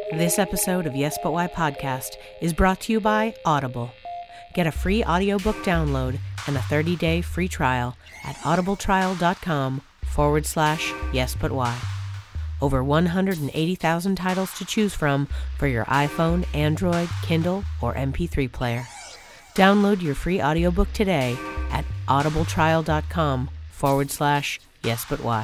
This episode of Yes But Why podcast is brought to you by Audible. Get a free audiobook download and a 30-day free trial at audibletrial.com/yesbutwhy. Over 180,000 titles to choose from for your iPhone, Android, Kindle, or MP3 player. Download your free audiobook today at audibletrial.com/yesbutwhy.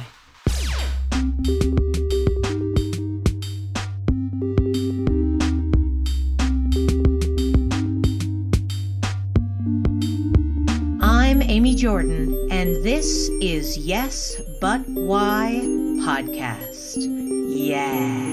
I'm Amy Jordan, and this is Yes But Why podcast. Yeah.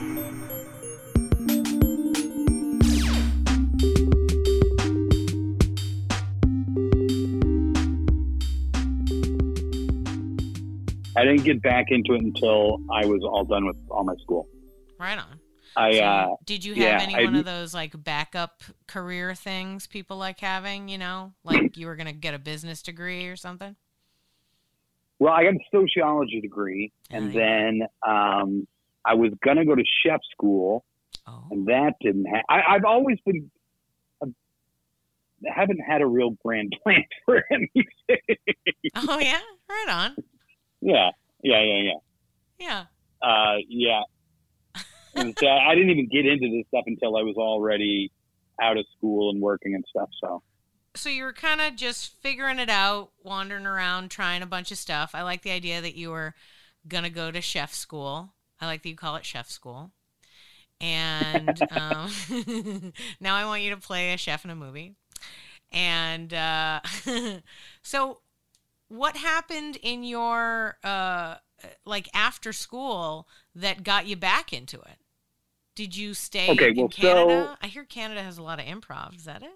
I didn't get back into it until I was all done with all my school. Right on. So, did you have any one of those like backup career things people like having, you know, like you were going to get a business degree or something? Well, I got a sociology degree, and then I was going to go to chef school, and that didn't happen. I've always been, haven't had a real grand plan for anything. Oh, yeah? Right on. Yeah. And so I didn't even get into this stuff until I was already out of school and working and stuff. So you were kind of just figuring it out, wandering around, trying a bunch of stuff. I like the idea that you were going to go to chef school. I like that you call it chef school. And now I want you to play a chef in a movie. And so what happened in your like after school that got you back into it? Did you stay in Canada? I hear Canada has a lot of improv. Is that it?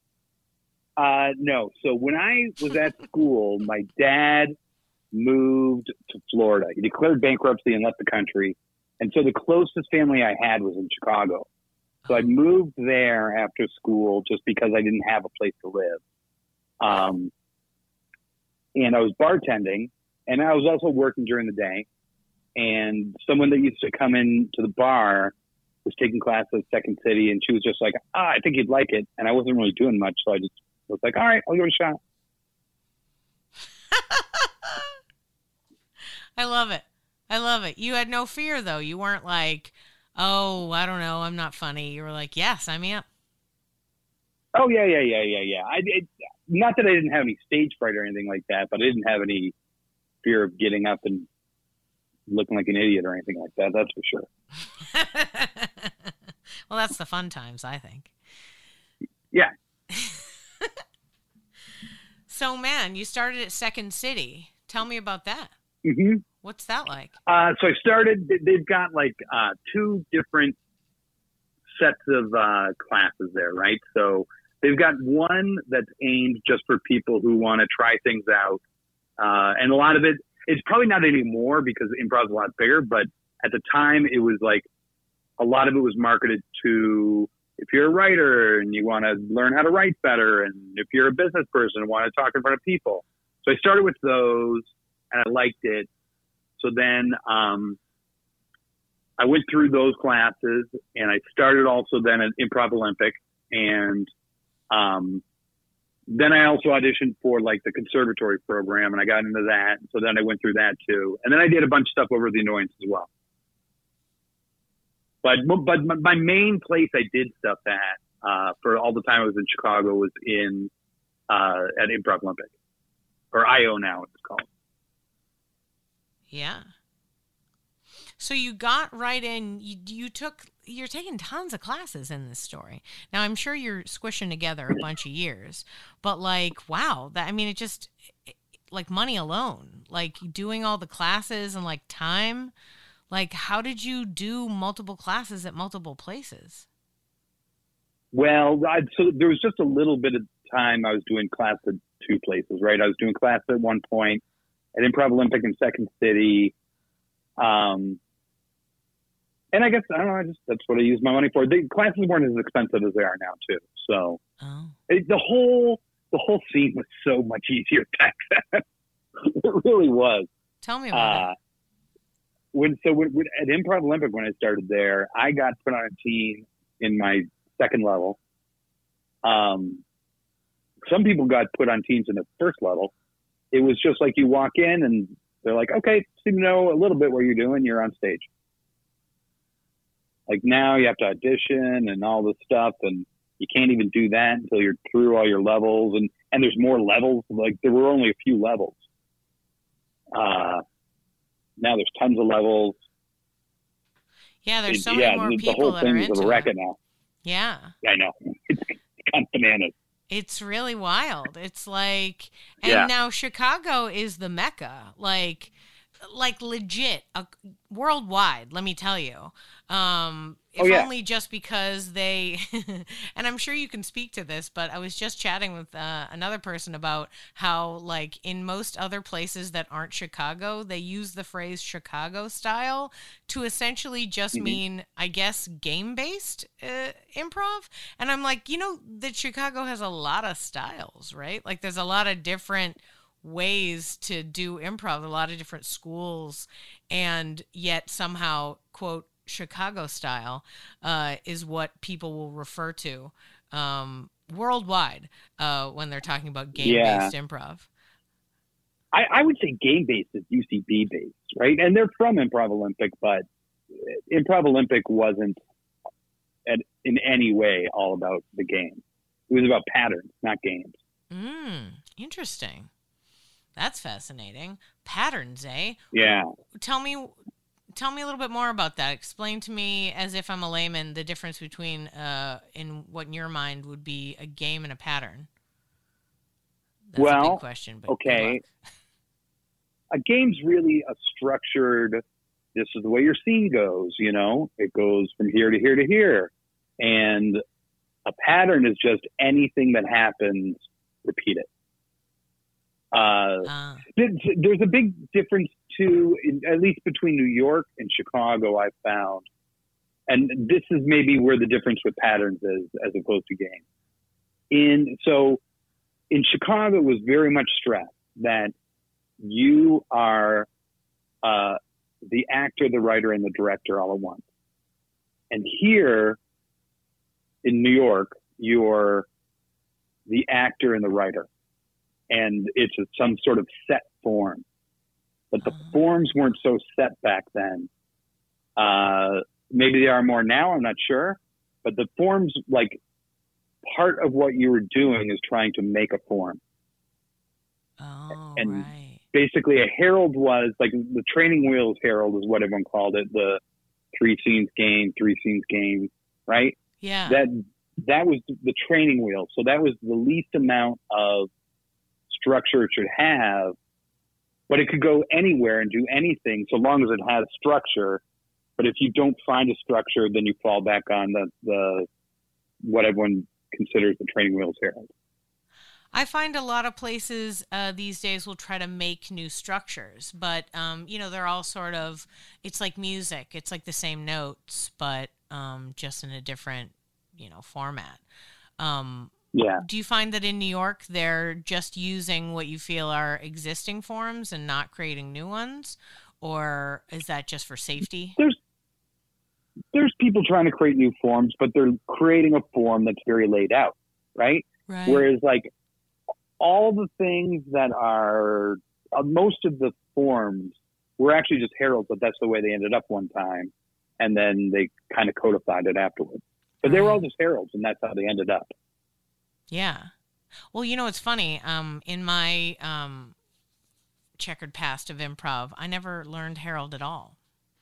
No. So when I was at school, my dad moved to Florida. He declared bankruptcy and left the country. And so the closest family I had was in Chicago. So I moved there after school just because I didn't have a place to live. And I was bartending, and I was also working during the day. And someone that used to come in to the bar was taking classes at Second City, and she was just like, I think you'd like it. And I wasn't really doing much, so I just was like, all right, I'll give it a shot. I love it. You had no fear, though. You weren't like, oh, I don't know, I'm not funny. You were like, yes, I'm in. Oh, yeah. Not that I didn't have any stage fright or anything like that, but I didn't have any fear of getting up and looking like an idiot or anything like that. That's for sure. Well, that's the fun times, I think. Yeah. So, man, you started at Second City. Tell me about that. Mm-hmm. What's that like? So I started, they've got like two different sets of classes there, right? So they've got one that's aimed just for people who want to try things out. And a lot of it's probably not anymore because improv is a lot bigger, but at the time it was like a lot of it was marketed to if you're a writer and you want to learn how to write better, and if you're a business person and want to talk in front of people. So I started with those and I liked it. So then I went through those classes, and I started also then at Improv Olympic, and then I also auditioned for like the conservatory program, and I got into that. So then I went through that too. And then I did a bunch of stuff over the Annoyance as well. But my main place I did stuff at for all the time I was in Chicago was at Improv Olympic, or IO now it's called. Yeah. So you got right in, you're taking tons of classes in this story. Now, I'm sure you're squishing together a bunch of years, but like, wow, it just, like money alone, like doing all the classes and like time, like how did you do multiple classes at multiple places? Well, so there was just a little bit of time I was doing class at two places, right? I was doing class at one point at Improv Olympic in Second City. And I guess, I don't know, that's what I use my money for. The classes weren't as expensive as they are now, too. So the whole scene was so much easier back then. It really was. Tell me about it. when at Improv Olympic, when I started there, I got put on a team in my second level. Some people got put on teams in the first level. It was just like you walk in and they're like, okay, seem to know a little bit what you're doing. You're on stage. Like now you have to audition and all this stuff, and you can't even do that until you're through all your levels. And there's more levels. Like there were only a few levels. Now there's tons of levels. Yeah, there's so many more people that are into it. The whole thing's a racket now. Yeah. I know. It's kind of bananas. It's really wild. It's like, and now Chicago is the Mecca, like legit, worldwide. Let me tell you, only just because they, and I'm sure you can speak to this, but I was just chatting with another person about how, like, in most other places that aren't Chicago, they use the phrase Chicago style to essentially just mean, I guess, game-based improv. And I'm like, that Chicago has a lot of styles, right? Like, there's a lot of different ways to do improv, a lot of different schools, and yet somehow, quote, Chicago style is what people will refer to worldwide when they're talking about game-based improv. I would say game-based is UCB-based, right? And they're from Improv Olympic, but Improv Olympic wasn't in any way all about the game. It was about patterns, not games. Interesting. That's fascinating. Patterns, eh? Yeah. Tell me a little bit more about that. Explain to me, as if I'm a layman, the difference between, in what in your mind would be a game and a pattern. That's a big question, but okay. A game's really a structured, this is the way your scene goes, it goes from here to here to here. And a pattern is just anything that happens, repeat it. There's a big difference too, at least between New York and Chicago, I've found. And this is maybe where the difference with patterns is as opposed to games. So in Chicago, it was very much stressed that you are the actor, the writer, and the director all at once. And here in New York, you're the actor and the writer. And it's some sort of set form. But the forms weren't so set back then. Maybe they are more now, I'm not sure. But the forms, like, part of what you were doing is trying to make a form. And right. Basically a herald was, like, the training wheels herald is what everyone called it, the 3 scenes game, right? Yeah. That was the training wheel. So that was the least amount of structure it should have, but it could go anywhere and do anything so long as it has structure. But if you don't find a structure, then you fall back on the what everyone considers the training wheels herald. I find a lot of places these days will try to make new structures, but they're all sort of, it's like music. It's like the same notes, but just in a different format. Yeah. Do you find that in New York they're just using what you feel are existing forms and not creating new ones? Or is that just for safety? There's people trying to create new forms, but they're creating a form that's very laid out, right? Right. Whereas, like, all the things that are, most of the forms were actually just heralds, but that's the way they ended up one time. And then they kind of codified it afterwards. But they were all just heralds, and that's how they ended up. Yeah. Well, it's funny. In my checkered past of improv, I never learned herald at all.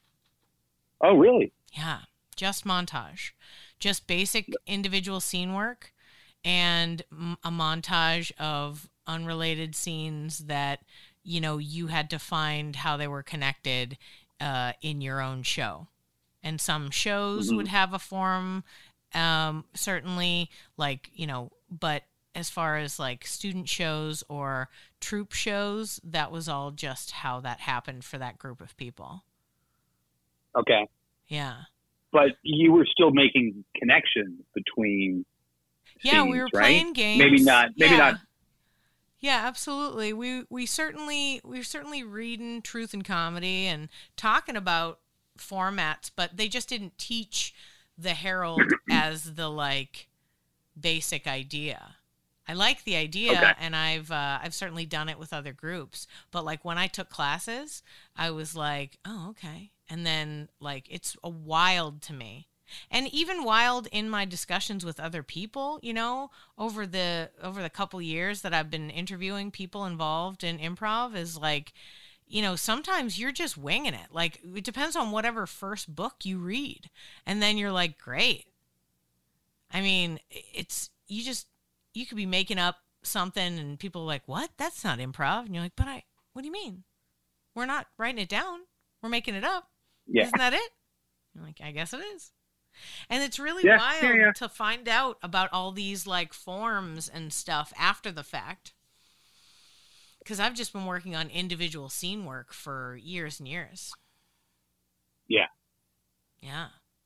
Oh, really? Yeah. Just montage. Just basic individual scene work and a montage of unrelated scenes that, you had to find how they were connected in your own show. And some shows would have a form, certainly, like, but as far as like student shows or troupe shows, that was all just how that happened for that group of people. Okay. Yeah. But you were still making connections between Yeah, scenes, we were right? playing games. Maybe not. Yeah, absolutely. We're certainly reading Truth and Comedy and talking about formats, but they just didn't teach the Herald as the like basic idea. I like the idea, Okay. and I've certainly done it with other groups. But like when I took classes, I was like, oh, okay. And then like it's a wild to me, and even wild in my discussions with other people. You know, over the couple years that I've been interviewing people involved in improv, is like, you know, sometimes you're just winging it. Like it depends on whatever first book you read, and then you're like, great. I mean, you could be making up something and people are like, what? That's not improv. And you're like, what do you mean? We're not writing it down. We're making it up. Yeah. Isn't that it? I'm like, I guess it is. And it's really Yeah, wild yeah. to find out about all these like forms and stuff after the fact. Because I've just been working on individual scene work for years and years. Yeah. Yeah.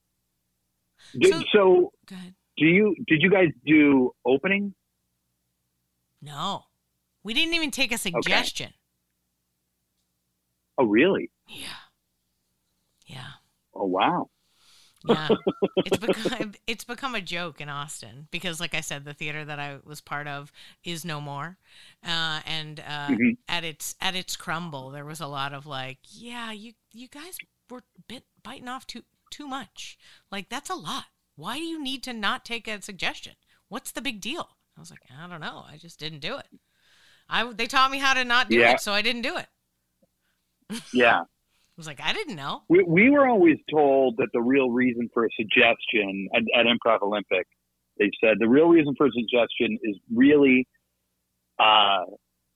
So go ahead. did you guys do opening? No. We didn't even take a suggestion. Okay. Oh, really? Yeah. Yeah. Oh, wow. Yeah. It's become a joke in Austin because, like I said, the theater that I was part of is no more. And at its crumble, there was a lot of like, yeah, you guys were biting off too much. Like, that's a lot. Why do you need to not take a suggestion? What's the big deal? I was like, I don't know. I just didn't do it. They taught me how to not do it, so I didn't do it. Yeah. I was like, I didn't know. We were always told that the real reason for a suggestion at Improv Olympic, they said the real reason for a suggestion is really to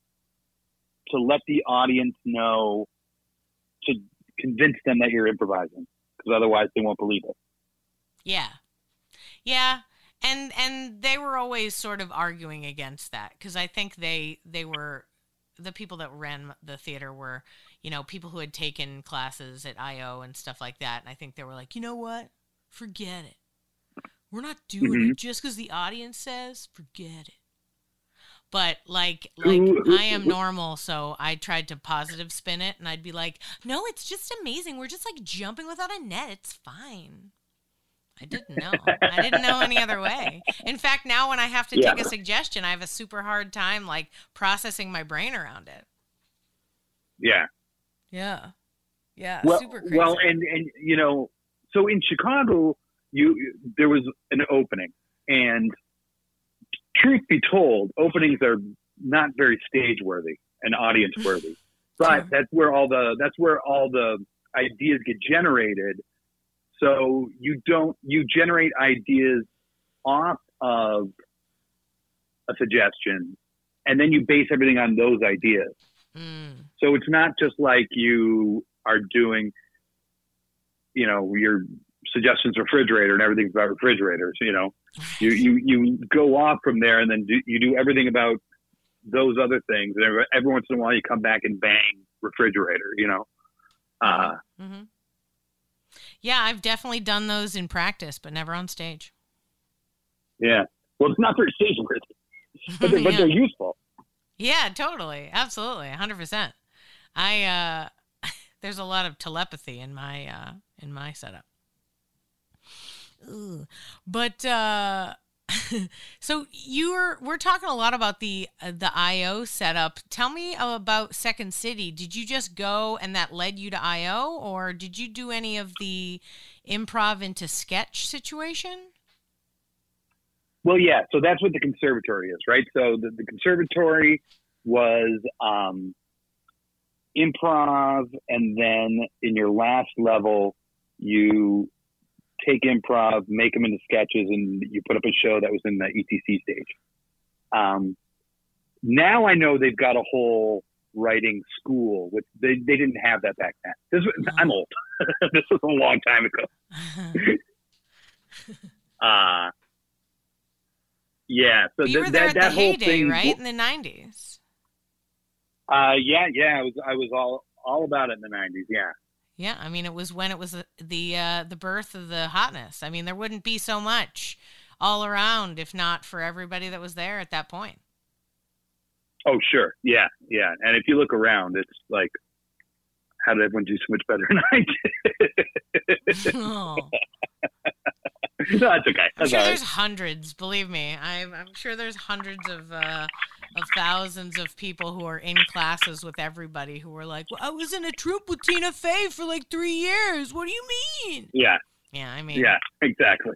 let the audience know, to convince them that you're improvising, because otherwise they won't believe it. Yeah. Yeah. And they were always sort of arguing against that because I think they were, the people that ran the theater were, you know, people who had taken classes at IO and stuff like that. And I think they were like, you know what? Forget it. We're not doing it just because the audience says, forget it. But like I am normal, so I tried to positive spin it, and I'd be like, no, it's just amazing. We're just like jumping without a net. It's fine. I didn't know. I didn't know any other way. In fact, now when I have to take a suggestion, I have a super hard time like processing my brain around it. Yeah. Yeah. Yeah. Well, super crazy. Well, and you know, so in Chicago, there was an opening, and truth be told, openings are not very stage worthy and audience worthy. But that's where all the ideas get generated. So you generate ideas off of a suggestion, and then you base everything on those ideas. So it's not just like you are doing, you know, your suggestions refrigerator and everything's about refrigerators. You know, you go off from there, and then you do everything about those other things. And every once in a while, you come back and bang refrigerator. You know. Mm-hmm. Yeah, I've definitely done those in practice, but never on stage. Yeah. Well, it's not very stage worthy, but they're useful. Yeah, totally. Absolutely. 100%. There's a lot of telepathy in my setup. Ooh. But, so we're talking a lot about the IO setup. Tell me about Second City. Did you just go and that led you to IO, or did you do any of the improv into sketch situation? Well, yeah. So that's what the conservatory is, right? So the conservatory was improv, and then in your last level, you take improv, make them into sketches, and you put up a show that was in the ETC stage. Now I know they've got a whole writing school, which they didn't have that back then. I'm old. This was a long time ago. Yeah. So you were there at the whole heyday, thing, right? In the 90s. Yeah. I was all about it in the 90s. Yeah. Yeah, I mean, it was when it was the birth of the hotness. I mean, there wouldn't be so much all around if not for everybody that was there at that point. Oh, sure. Yeah. Yeah. And if you look around, it's like, how did everyone do so much better than I did? Oh. No, that's okay. I'm That's sure all there's right. hundreds. Believe me, I'm sure there's hundreds of thousands of people who are in classes with everybody who were like, "Well, I was in a troupe with Tina Fey for like 3 years. What do you mean?" Yeah. Yeah, I mean, Yeah, exactly.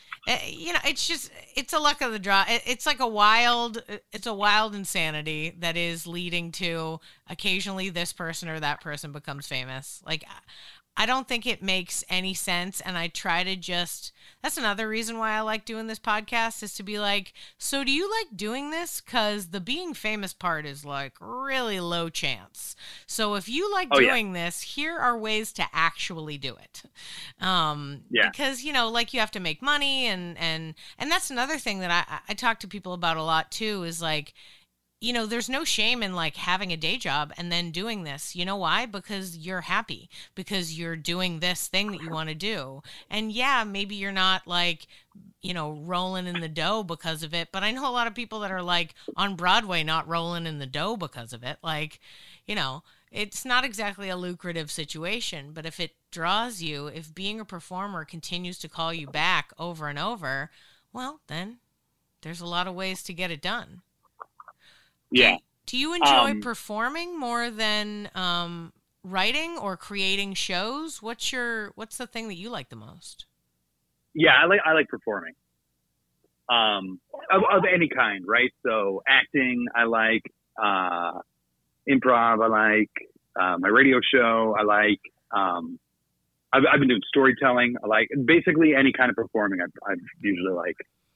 it's a luck of the draw. It's like it's a wild insanity that is leading to occasionally this person or that person becomes famous. Like, I don't think it makes any sense. And I try to that's another reason why I like doing this podcast, is to be like, so do you like doing this? Because the being famous part is like really low chance. So if you like doing this, here are ways to actually do it. Because, like, you have to make money, and that's another thing that I talk to people about a lot too, is like, there's no shame in like having a day job and then doing this. You know why? Because you're happy, because you're doing this thing that you want to do. And yeah, maybe you're not like, rolling in the dough because of it. But I know a lot of people that are like on Broadway not rolling in the dough because of it. Like, it's not exactly a lucrative situation, but if it draws you, if being a performer continues to call you back over and over, well, then there's a lot of ways to get it done. Yeah. Do you enjoy performing more than writing or creating shows? What's the thing that you like the most? Yeah, I like performing. Of any kind, right? So acting, I like improv, I like my radio show, I like I've been doing storytelling, I like basically any kind of performing I usually like.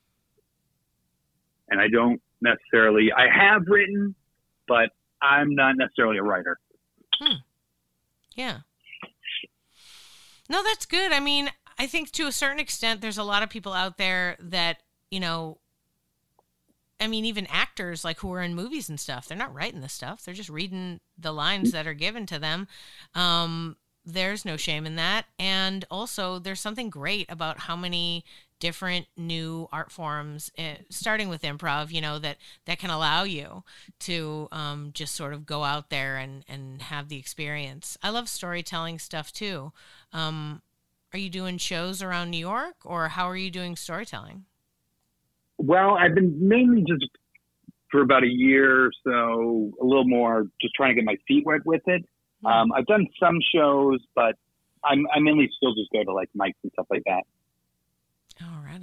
And I don't necessarily, I have written, but I'm not necessarily a writer. Yeah. No, that's good. I mean, I think to a certain extent, there's a lot of people out there that, even actors like who are in movies and stuff, they're not writing this stuff. They're just reading the lines that are given to them. There's no shame in that. And also there's something great about how many different new art forms, starting with improv, that can allow you to just sort of go out there and have the experience. I love storytelling stuff too. Are you doing shows around New York, or how are you doing storytelling? Well, I've been mainly just for about a year or so, a little more just trying to get my feet wet with it. I've done some shows, but I mainly still just go to like mics and stuff like that. Oh, right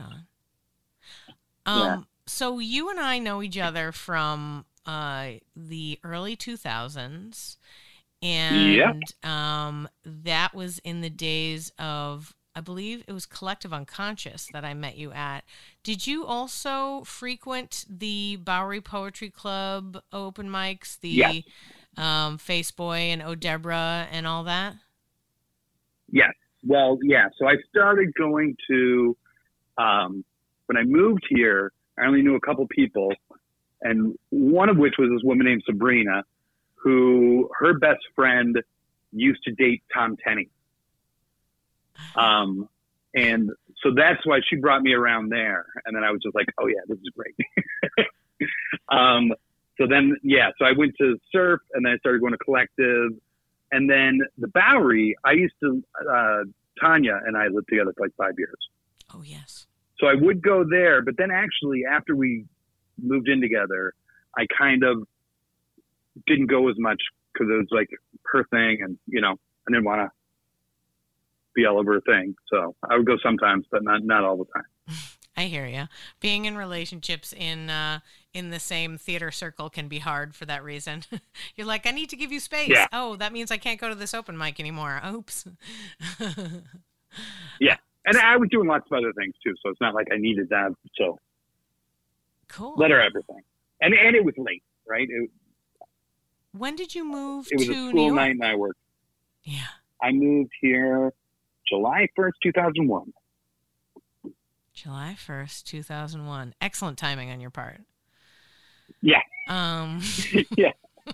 on. So you and I know each other from the early 2000s, and that was in the days of, I believe it was Collective Unconscious that I met you at. Did you also frequent the Bowery Poetry Club open mics, the Face Boy and O'Debra and all that? Yes. Well, yeah. So I started going to, when I moved here, I only knew a couple people, and one of which was this woman named Sabrina, who her best friend used to date Tom Tenney. And so that's why she brought me around there. And then I was just like, oh yeah, this is great. So then, so I went to surf, and then I started going to Collective, and then the Bowery, I used to, Tanya and I lived together for like 5 years. Oh yes. So I would go there, but then actually after we moved in together, I kind of didn't go as much because it was like her thing, and I didn't want to be all over her thing. So I would go sometimes, but not all the time. I hear you. Being in relationships in the same theater circle can be hard for that reason. You're like, I need to give you space. Yeah. Oh, that means I can't go to this open mic anymore. Oops. Yeah. And I was doing lots of other things too, so it's not like I needed that. So cool. Let her everything. And it was late, right? When did you move to New York? It was a school night, and I worked. Yeah. I moved here July 1st, 2001. July 1st, 2001. Excellent timing on your part. Yeah. Yeah.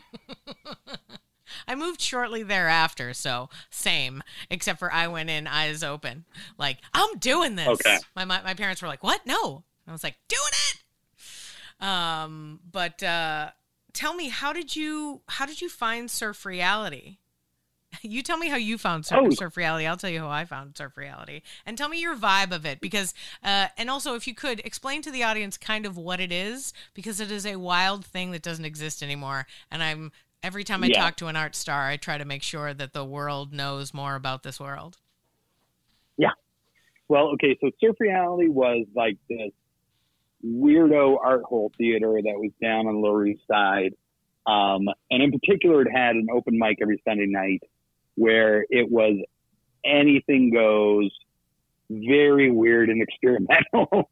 I moved shortly thereafter, so same, except for I went in eyes open. Like, I'm doing this. Okay. My parents were like, what? No. I was like, doing it. But tell me, how did you find Surf Reality? You tell me how you found Surf Reality. I'll tell you how I found Surf Reality. And tell me your vibe of it. Because, and also, if you could, explain to the audience kind of what it is, because it is a wild thing that doesn't exist anymore. And every time I talk to an art star, I try to make sure that the world knows more about this world. Yeah. Well, okay, so Surf Reality was like this weirdo art hole theater that was down on the Lower East Side. And in particular, it had an open mic every Sunday night where it was anything goes, very weird and experimental.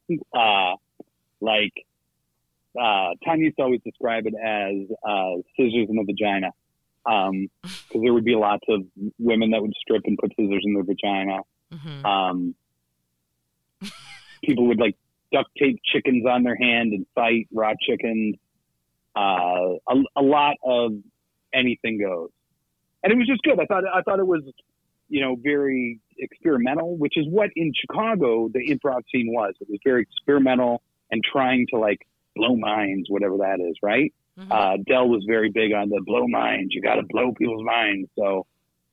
Tom used to always describe it as scissors in the vagina, because there would be lots of women that would strip and put scissors in their vagina. Mm-hmm. People would like duct tape chickens on their hand and fight raw chickens. A lot of anything goes. And it was just good. I thought it was, very experimental, which is what in Chicago the improv scene was. It was very experimental and trying to like blow minds, whatever that is, right? Mm-hmm. Del was very big on the blow minds. You got to blow people's minds. So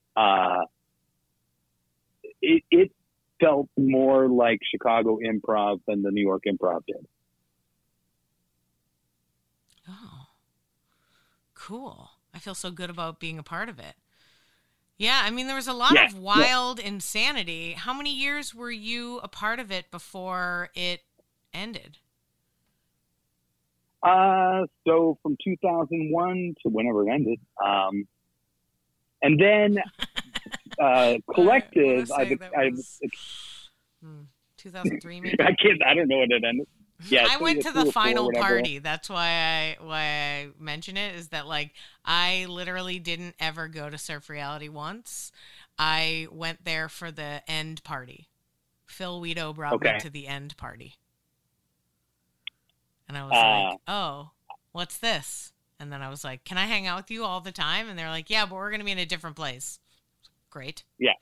it felt more like Chicago improv than the New York improv did. Oh, cool. I feel so good about being a part of it. Yeah, I mean, there was a lot of wild insanity. How many years were you a part of it before it ended? So from 2001 to whenever it ended. And then Collective, 2003 maybe? I don't know when it ended. Yeah, I went to the final party. That's why I mention it, is that like I literally didn't ever go to Surf Reality once. I went there for the end party. Phil Weedo brought me to the end party. And I was like, oh, what's this? And then I was like, can I hang out with you all the time? And they're like, yeah, but we're going to be in a different place. Great. Yeah.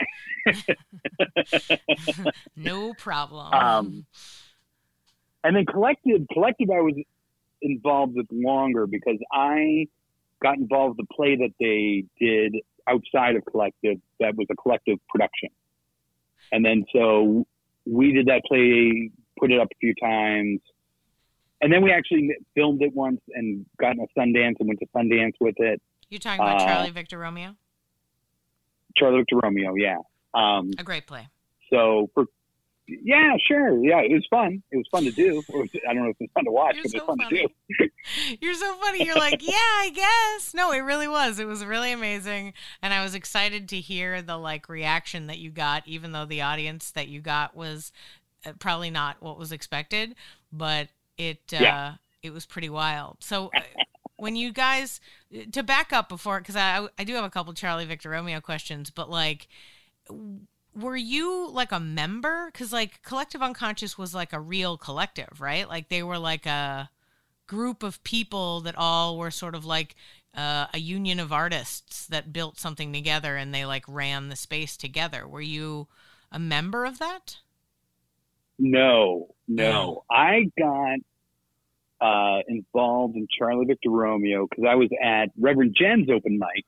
No problem. And then Collective I was involved with longer because I got involved with the play that they did outside of Collective that was a Collective production. And then so we did that play, put it up a few times. And then we actually filmed it once and got in a Sundance and went to Sundance with it. You're talking about Charlie Victor Romeo? Charlie Victor Romeo, yeah. A great play. So yeah, sure. Yeah, it was fun. It was fun to do. I don't know if it was fun to watch, but it was fun to do. You're so funny. You're like, yeah, I guess. No, it really was. It was really amazing. And I was excited to hear the like reaction that you got, even though the audience that you got was probably not what was expected, but it was pretty wild. So when you guys, to back up before, because I do have a couple Charlie Victor Romeo questions, but like, were you like a member? Because like Collective Unconscious was like a real collective, right? Like they were like a group of people that all were sort of like a union of artists that built something together and they like ran the space together. Were you a member of that? No. I got involved in Charlie Victor Romeo because I was at Reverend Jen's open mic.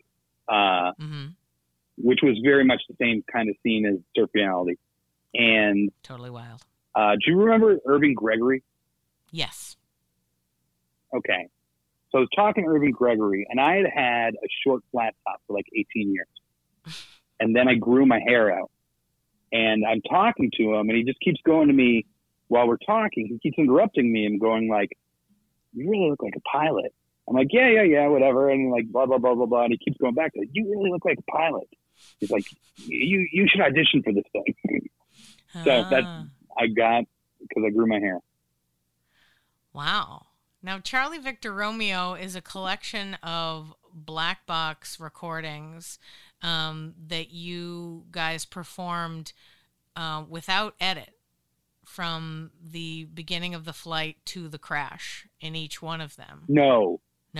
Which was very much the same kind of scene as Surf Reality. And totally wild. Do you remember Irving Gregory? Yes. Okay. So I was talking to Irving Gregory, and I had a short flat top for like 18 years. And then I grew my hair out. And I'm talking to him, and he just keeps going to me while we're talking. He keeps interrupting me and going like, you really look like a pilot. I'm like, yeah, whatever. And like, blah, blah, blah, blah, blah. And he keeps going back to, you really look like a pilot. He's like, you should audition for this thing. So that I got because I grew my hair. Wow. Now, Charlie Victor Romeo is a collection of black box recordings that you guys performed without edit from the beginning of the flight to the crash in each one of them. No.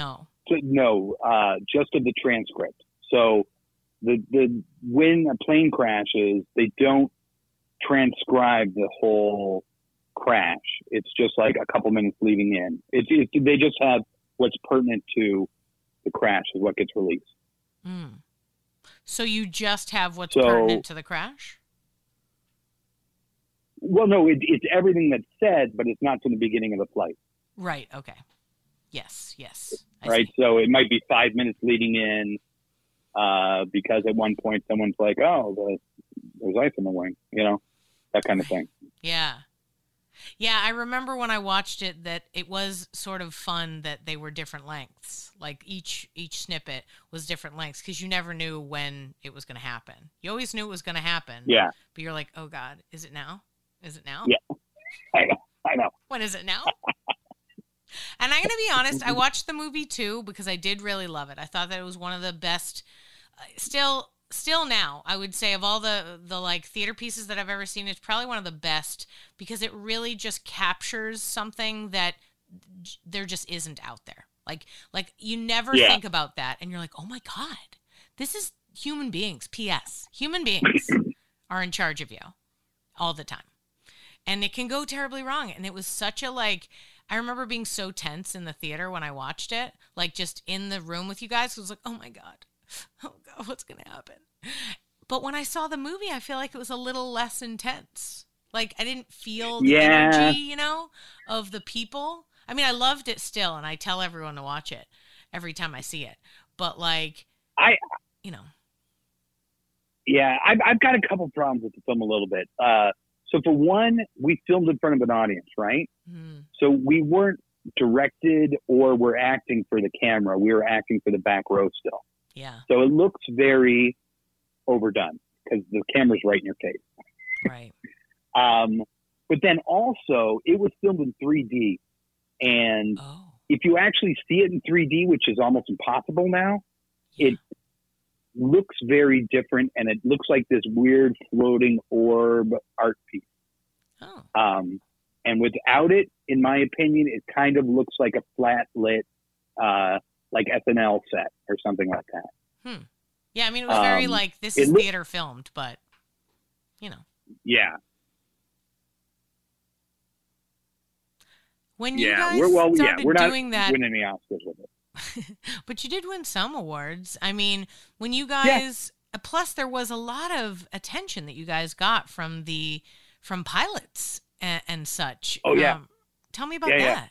Just of the transcript. So when a plane crashes, they don't transcribe the whole crash. It's just like a couple minutes leading in. They just have what's pertinent to the Crash is what gets released. Mm. So you just have what's So- pertinent to the Crash? Well, no, it's everything that's said, but it's not from the beginning of the flight, Right. Okay. Yes. I right? see. So it might be 5 minutes leading in, because at one point someone's like, "Oh, there's ice in the wing," that kind of thing. Yeah. Yeah, I remember when I watched it that it was sort of fun that they were different lengths. Like each snippet was different lengths because you never knew when it was going to happen. You always knew it was going to happen. Yeah, But you're like, "Oh God, is it now? Is it now? Yeah. I know. When is it now?" And I'm going to be honest, I watched the movie too because I did really love it. I thought that it was one of the best. Still now, I would say of all the like theater pieces that I've ever seen, it's probably one of the best because it really just captures something that there just isn't out there. Like you never Yeah. think about that, and you're like, "Oh my God, this is human beings." P.S. Human beings are in charge of you all the time, and it can go terribly wrong. And it was such a I remember being so tense in the theater when I watched it, like just in the room with you guys. It was like, "Oh my God, what's going to happen?" But when I saw the movie, I feel like it was a little less intense. Like I didn't feel the energy, of the people. I mean, I loved it still, and I tell everyone to watch it every time I see it. But Yeah, I've got a couple problems with the film a little bit. So for one, we filmed in front of an audience, right? Mm, So we weren't directed or were acting for the camera. We were acting for the back row still. yeah, So it looks very overdone because the camera's right in your face. right. But then also, it was filmed in 3D. And Oh, if you actually see it in 3D, which is almost impossible now, yeah. it looks very different, and it looks like this weird floating orb art piece. Oh, And without it, in my opinion, it kind of looks like a flat lit, like SNL set or something like that. yeah. I mean, it was very this it is look- theater filmed, but Yeah, when you yeah. guys started We're not doing that, winning any Oscars with it. but you did win some awards. I mean, when you guys, plus there was a lot of attention that you guys got from pilots and such. Oh, yeah. Tell me about Yeah,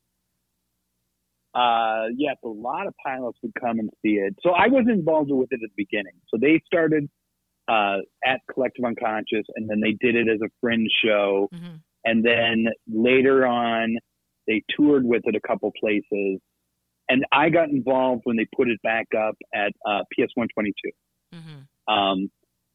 that. Yes, a lot of pilots would come and see it. So I was involved with it at the beginning. So they started at Collective Unconscious, and then they did it as a fringe show. Mm-hmm. And then later on, they toured with it a couple places. And I got involved when they put it back up at PS 122. Mm-hmm.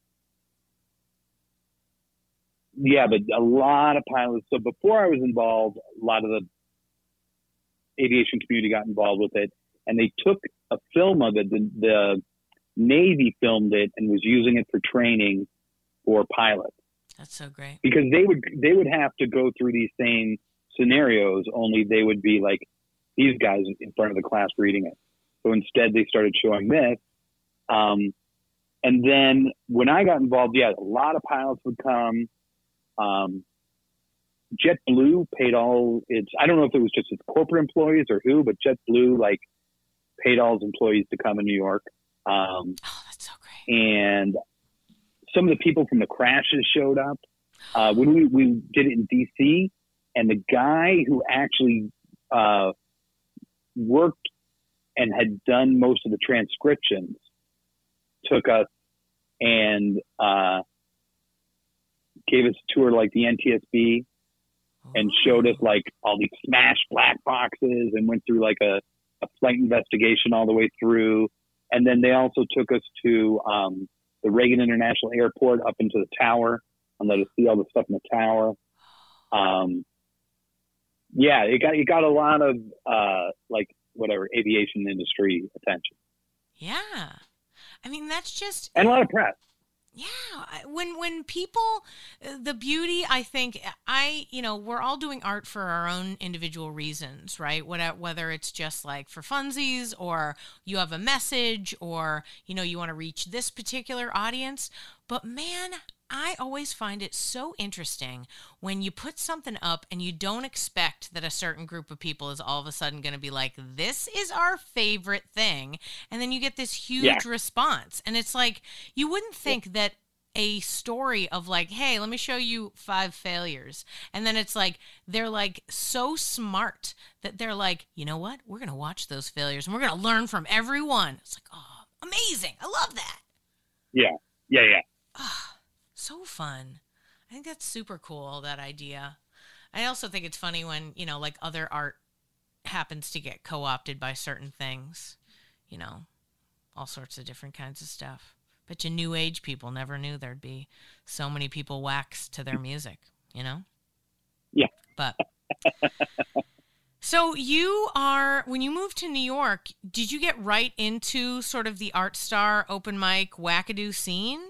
Yeah, but a lot of pilots. So before I was involved, a lot of the aviation community got involved with it, and they took a film of it. The Navy filmed it and was using it for training for pilots That's so great. because they would have to go through these same scenarios. Only they would be like these guys in front of the class reading it. So instead, they started showing this. And then when I got involved, yeah, a lot of pilots would come. JetBlue paid all its, I don't know if it was just its corporate employees or who, but JetBlue paid all its employees to come in New York. Oh, that's so great. And some of the people from the crashes showed up. When we did it in DC, and the guy who actually worked and had done most of the transcriptions took us and gave us a tour like the NTSB and showed us all these smashed black boxes and went through a flight investigation all the way through. And then they also took us to the Reagan International Airport up into the tower and let us see all the stuff in the tower. Yeah, it got a lot of aviation industry attention. Yeah. I mean, that's just And a lot of press. Yeah, when people, the beauty, I think, we're all doing art for our own individual reasons, right? Whether it's just for funsies, or you have a message, or, you want to reach this particular audience. But man, I always find it so interesting when you put something up and you don't expect that a certain group of people is all of a sudden going to be like, this is our favorite thing. And then you get this huge response. And it's like, you wouldn't think that a story of like, hey, let me show you 5 failures. And then it's like, they're like so smart that they're like, you know what? We're going to watch those failures and we're going to learn from every one. It's like, oh, amazing. I love that. Yeah. Oh, so fun. I think that's super cool, that idea. I also think it's funny when, like other art happens to get co-opted by certain things, all sorts of different kinds of stuff. Bet you new age people never knew there'd be so many people waxed to their music, Yeah. But so when you moved to New York, did you get right into sort of the Art Star open mic wackadoo scene?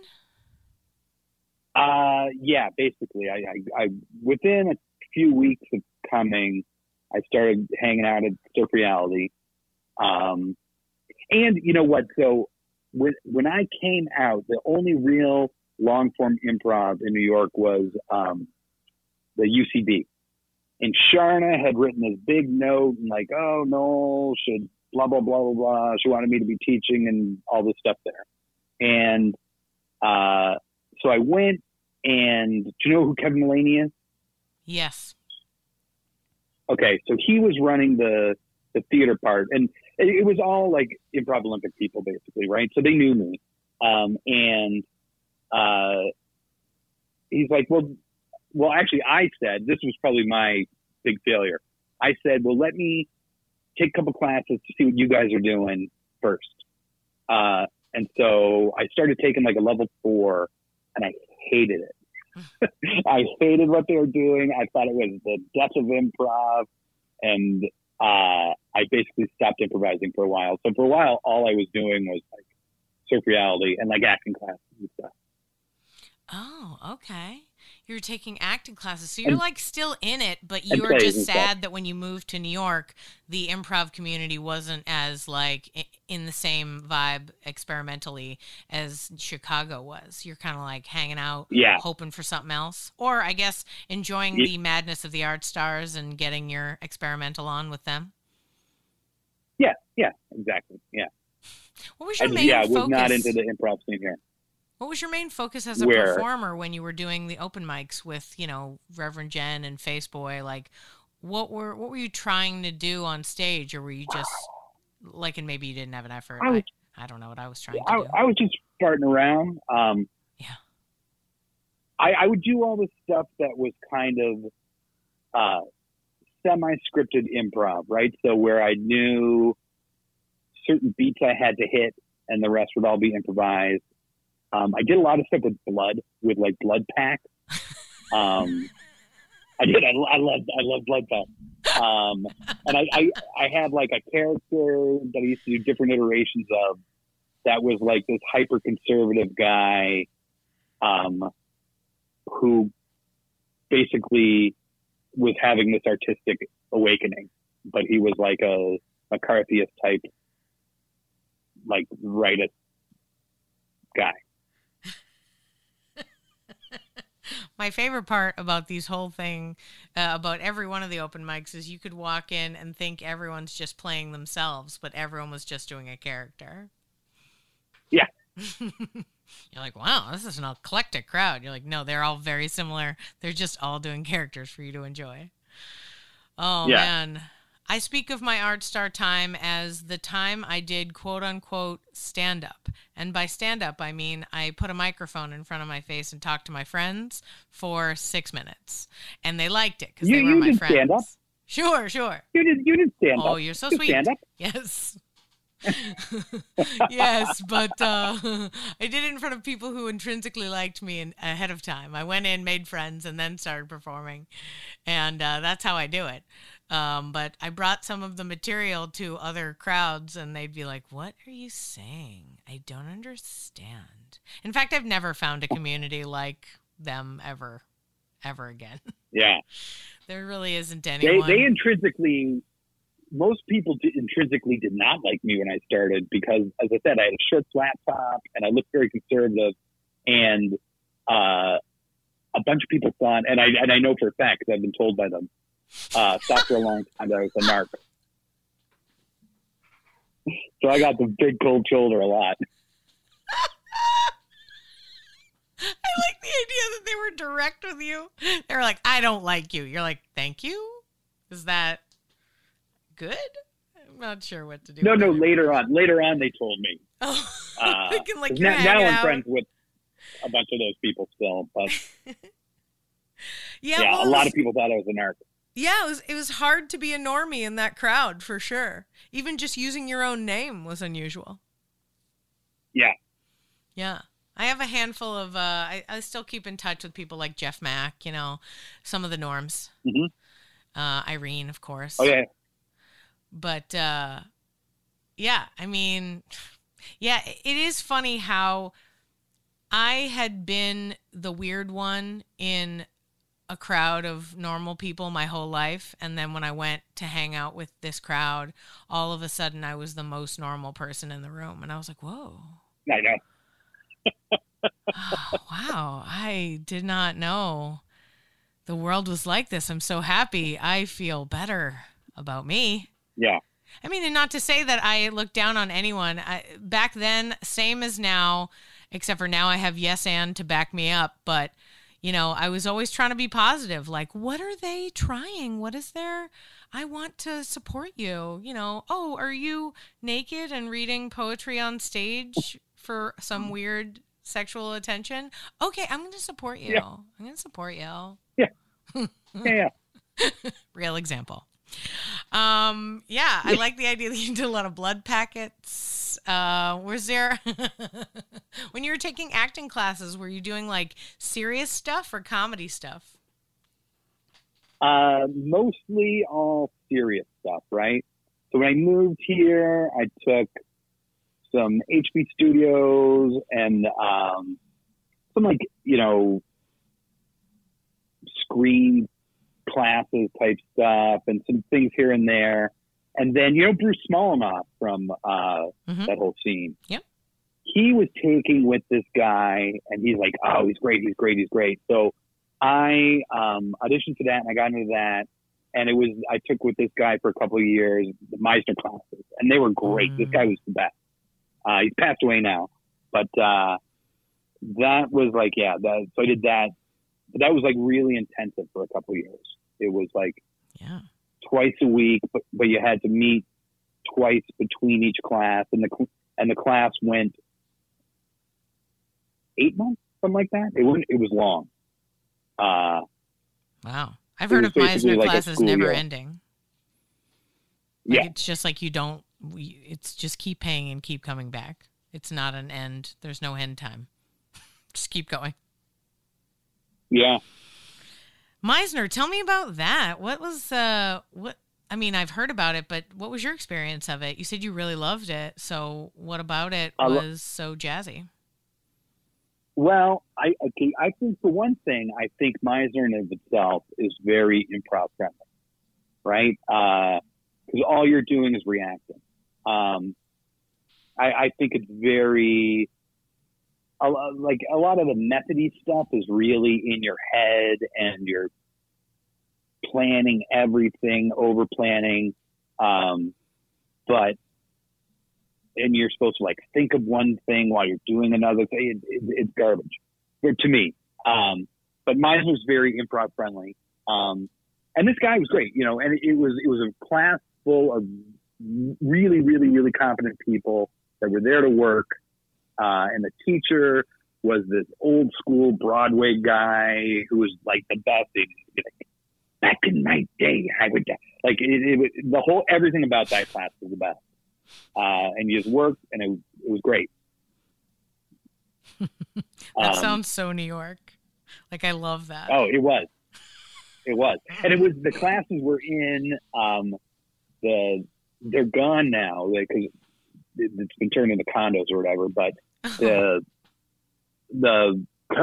Yeah, basically. I within a few weeks of coming, I started hanging out at Surf Reality. And you know what? So when I came out, the only real long form improv in New York was the UCB. And Sharna had written this big note and like, oh, no, should blah, blah, blah, blah, blah. She wanted me to be teaching and all this stuff there. And so I went, and do you know who Kevin Mulaney is? Yes. Okay, so he was running the theater part, and it was all like Improv Olympic people, basically, right? So they knew me. And he's like, well, actually, I said, this was probably my big failure. I said, well, let me take a couple classes to see what you guys are doing first. And so I started taking like a level 4, and I hated it. I hated what they were doing. I thought it was the death of improv. And I basically stopped improvising for a while. So for a while, all I was doing was like Surf Reality and like acting classes and stuff. Oh, okay. You're taking acting classes. So you're like still in it, but you were just sad that when you moved to New York, the improv community wasn't as like in the same vibe experimentally as Chicago was. You're kind of like hanging out, hoping for something else. Or I guess enjoying the madness of the Art Stars and getting your experimental on with them. Yeah, exactly. Yeah. What was your main focus? I was not into the improv scene here. What was your main focus as a performer when you were doing the open mics with, Reverend Jen and Faceboy? Like, what were you trying to do on stage, or were you just like, and maybe you didn't have an effort? I don't know what I was trying to do. I was just farting around. I would do all this stuff that was kind of semi-scripted improv, right? So where I knew certain beats I had to hit, and the rest would all be improvised. I did a lot of stuff with blood, with like blood packs. I did. I love blood packs. And I had like a character that I used to do different iterations of. That was like this hyper conservative guy, who basically was having this artistic awakening, but he was like a McCarthyist type, like rightist guy. My favorite part about these whole thing, about every one of the open mics, is you could walk in and think everyone's just playing themselves, but everyone was just doing a character. Yeah. You're like, wow, this is an eclectic crowd. You're like, no, they're all very similar. They're just all doing characters for you to enjoy. Oh, yeah. Man. I speak of my Art Star time as the time I did quote-unquote stand-up. And by stand-up, I mean I put a microphone in front of my face and talked to my friends for 6 minutes. And they liked it because they were my friends. Stand-up? Sure. You did stand-up. Oh, you're so sweet. Stand-up? Yes. Yes, but I did it in front of people who intrinsically liked me ahead of time. I went in, made friends, and then started performing. And that's how I do it. But I brought some of the material to other crowds, and they'd be like, what are you saying? I don't understand. In fact, I've never found a community like them ever again. Yeah. There really isn't anyone. They intrinsically, most people intrinsically did not like me when I started because, as I said, I had a short flat top, and I looked very conservative, and a bunch of people thought, and I know for a fact because I've been told by them, thought for a long time that I was a narc. So I got the big cold shoulder a lot. I like the idea that they were direct with you. They were like, I don't like you. You're like, thank you? Is that good? I'm not sure what to do. No, later on. Later on, they told me. Oh, thinking like now I'm friends with a bunch of those people still. But yeah, well, a lot of people thought I was a narc. Yeah, it was hard to be a normie in that crowd, for sure. Even just using your own name was unusual. Yeah. Yeah. I have a handful of, I still keep in touch with people like Jeff Mack, some of the norms. Mm-hmm. Irene, of course. Oh, yeah. But, yeah, I mean, yeah, it is funny how I had been the weird one in a crowd of normal people my whole life. And then when I went to hang out with this crowd, all of a sudden I was the most normal person in the room. And I was like, whoa. I know. Oh, wow. I did not know the world was like this. I'm so happy. I feel better about me. Yeah. I mean, and not to say that I look down on anyone. Back then, same as now, except for now I have Yes and to back me up. But, I was always trying to be positive. Like, what are they trying? What is there? I want to support you. Oh, are you naked and reading poetry on stage for some weird sexual attention? Okay, I'm going to support you. Yeah. I'm going to support you. Yeah. Yeah. Real example. Yeah, I like the idea that you did a lot of blood packets. Was there, when you were taking acting classes, were you doing like serious stuff or comedy stuff? Mostly all serious stuff, right? So when I moved here, I took some HB Studios and some screen classes type stuff and some things here and there. And then, Bruce Smallenoff from that whole scene. Yep. He was taking with this guy and he's like, oh, he's great. So I auditioned for that and I got into that. And I took with this guy for a couple of years, the Meisner classes, and they were great. This guy was the best. He's passed away now, but that was like, so I did that. But that was like really intensive for a couple of years. It was like twice a week, but you had to meet twice between each class, and the class went 8 months, something like that. It was long. Wow, I've heard of Meisner like classes never year. Ending. Like it's just like it's just keep paying and keep coming back. It's not an end. There's no end time. Just keep going. Yeah. Meisner, tell me about that. What was I've heard about it, but what was your experience of it? You said you really loved it. So what about it was so jazzy? Well, I think for one thing, I think Meisner in of itself is very improv friendly, right? Because all you're doing is reacting. I think it's very, like a lot of the methody stuff is really in your head and you're planning everything, over planning. And you're supposed to like think of one thing while you're doing another thing. It's garbage to me. But mine was very improv friendly. And this guy was great, and it was a class full of really, really, really competent people that were there to work. And the teacher was this old school Broadway guy who was like the best. Back in my day, I would like the whole everything about that class was the best. And you just worked, and it was great. That sounds so New York. Like I love that. Oh, it was, and it was the classes were in. They're gone now because it's been turned into condos or whatever. But the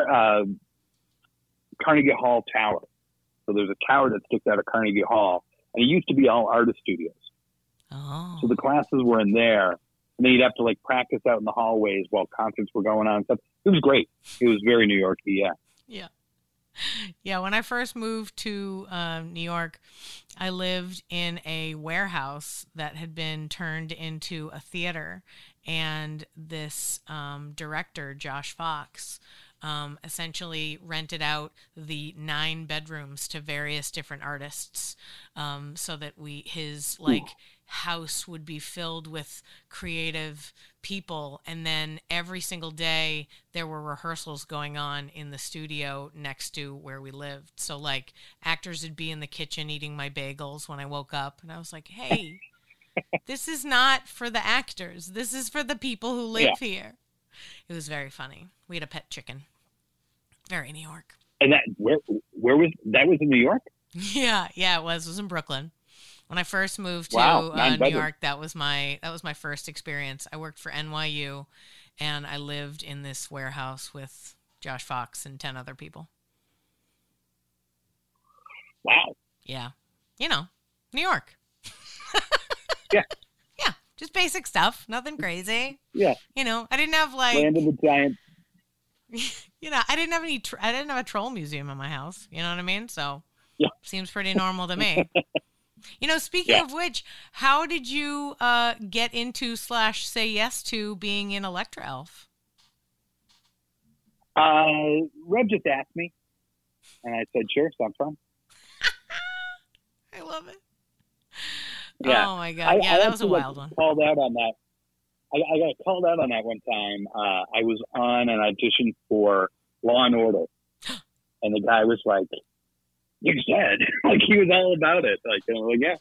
Carnegie Hall Tower. So there's a tower that sticks out of Carnegie Hall, and it used to be all artist studios. Oh. So the classes were in there, And then you'd have to like practice out in the hallways while concerts were going on and stuff. It was great. It was very New Yorky, yeah. Yeah. Yeah, when I first moved to New York, I lived in a warehouse that had been turned into a theater. And this director, Josh Fox, essentially rented out the 9 bedrooms to various different artists, so that his house would be filled with creative people, and then every single day there were rehearsals going on in the studio next to where we lived. So like actors would be in the kitchen eating my bagels when I woke up, and I was like, hey, this is not for the actors, this is for the people who live here. It was very funny. We had a pet chicken. Very New York. And that where was that? Was in New York? Yeah, it was in Brooklyn. When I first moved to New York, that was my first experience. I worked for NYU, and I lived in this warehouse with Josh Fox and 10 other people. Wow. Yeah. You know, New York. Yeah. Yeah, just basic stuff, nothing crazy. Yeah. You know, I didn't have like Land of the Giant. You know, I didn't have I didn't have a troll museum in my house. You know what I mean? So, yeah, seems pretty normal to me. You know, speaking of which, how did you get into / say yes to being in Electra Elf? Reb just asked me, and I said, sure, sounds fun. I love it. Yeah. Oh, my God. Yeah, that was a wild one. Called out on that. I got called out on that one time. I was on an audition for Law and Order, and the guy was like, "You said," like he was all about it. Like, yeah.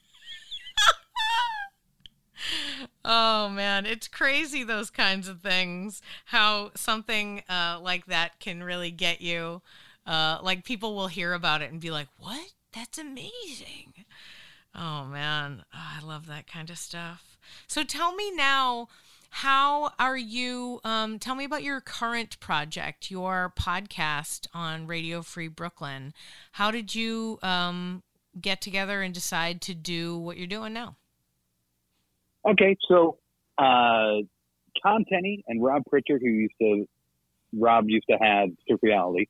Oh man, it's crazy those kinds of things. How something like that can really get you. Like people will hear about it and be like, "What? That's amazing." Oh man, I love that kind of stuff. So tell me now, how are you, tell me about your current project, your podcast on Radio Free Brooklyn. How did you get together and decide to do what you're doing now? Okay, so Tom Tenney and Rob Pritchard, Rob used to have Surf Reality,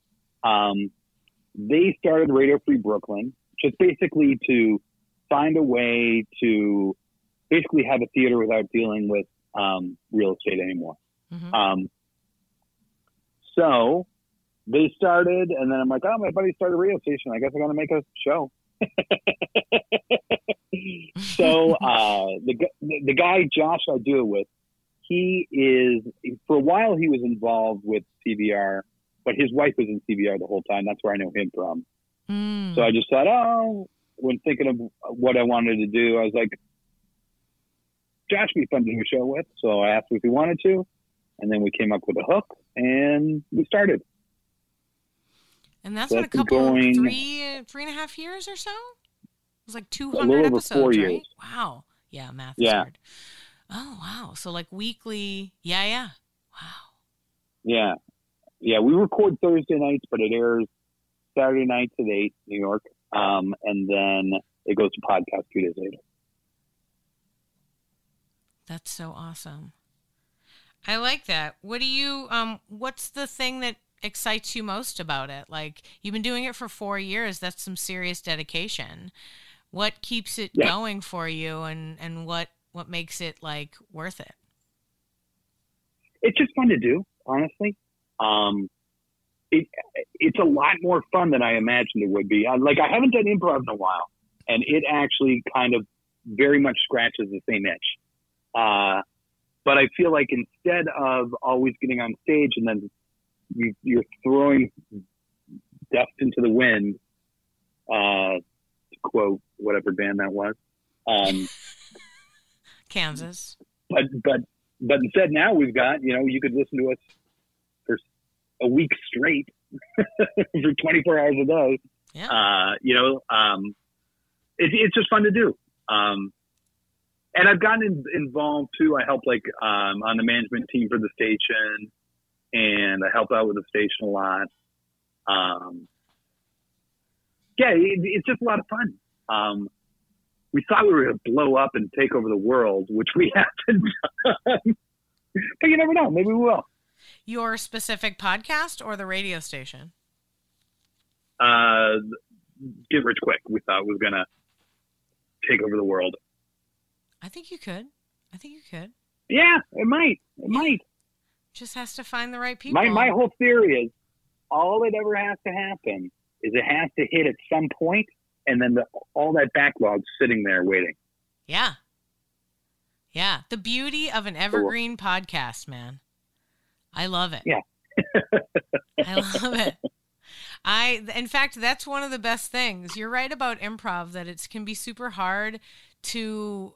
they started Radio Free Brooklyn, just basically to find a way to basically have a theater without dealing with real estate anymore. Mm-hmm. So they started, and then I'm like, oh, my buddy started a radio station. I guess I'm going to make a show. So the guy, Josh, I do it with, for a while he was involved with CBR, but his wife was in CBR the whole time. That's where I know him from. Mm. So I just thought, when thinking of what I wanted to do, I was like, Josh would be fun to do a show with. So I asked him if he wanted to, and then we came up with a hook, and we started. And that's been a couple, 3.5 years or so? It was like 200 episodes, 4 years. Right? Wow. Yeah, math is hard. Oh, wow. So like weekly. Yeah. Wow. Yeah, we record Thursday nights, but it airs Saturday nights at 8, New York. And then it goes to podcast 2 days later. That's so awesome. I like that. What do you, what's the thing that excites you most about it? Like, you've been doing it for 4 years. That's some serious dedication. What keeps it going for you, and what makes it like worth it? It's just fun to do, honestly. It's a lot more fun than I imagined it would be. I haven't done improv in a while, and it actually kind of very much scratches the same itch. But I feel like instead of always getting on stage and then you're throwing dust into the wind, to quote whatever band that was, Kansas. But instead now we've got, you could listen to us for a week straight for 24 hours a day. Yeah. It's just fun to do. And I've gotten involved too. I help on the management team for the station, and I help out with the station a lot. It's just a lot of fun. we thought we were going to blow up and take over the world, which we haven't done. But you never know. Maybe we will. Your specific podcast or the radio station? Get Rich Quick. We thought was going to take over the world. I think you could. Yeah, it might. It might. Just has to find the right people. My whole theory is all that ever has to happen is it has to hit at some point, and then all that backlog's sitting there waiting. Yeah. Yeah. The beauty of an evergreen podcast, man. I love it. Yeah. I love it. In fact, that's one of the best things. You're right about improv, that it can be super hard to,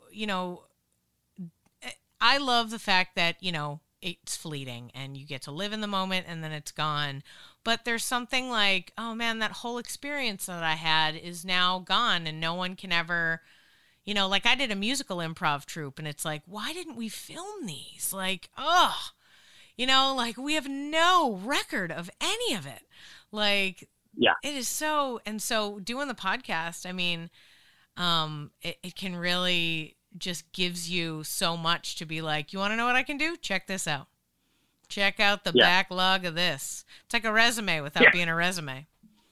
I love the fact that, it's fleeting and you get to live in the moment and then it's gone. But there's something like, oh man, that whole experience that I had is now gone and no one can ever, like I did a musical improv troupe and it's like, why didn't we film these? Like, like we have no record of any of it. Like, yeah, it is so, and so doing the podcast, I mean, it can really just gives you so much to be like, you want to know what I can do? Check this out. Check out the backlog of this. It's like a resume without being a resume.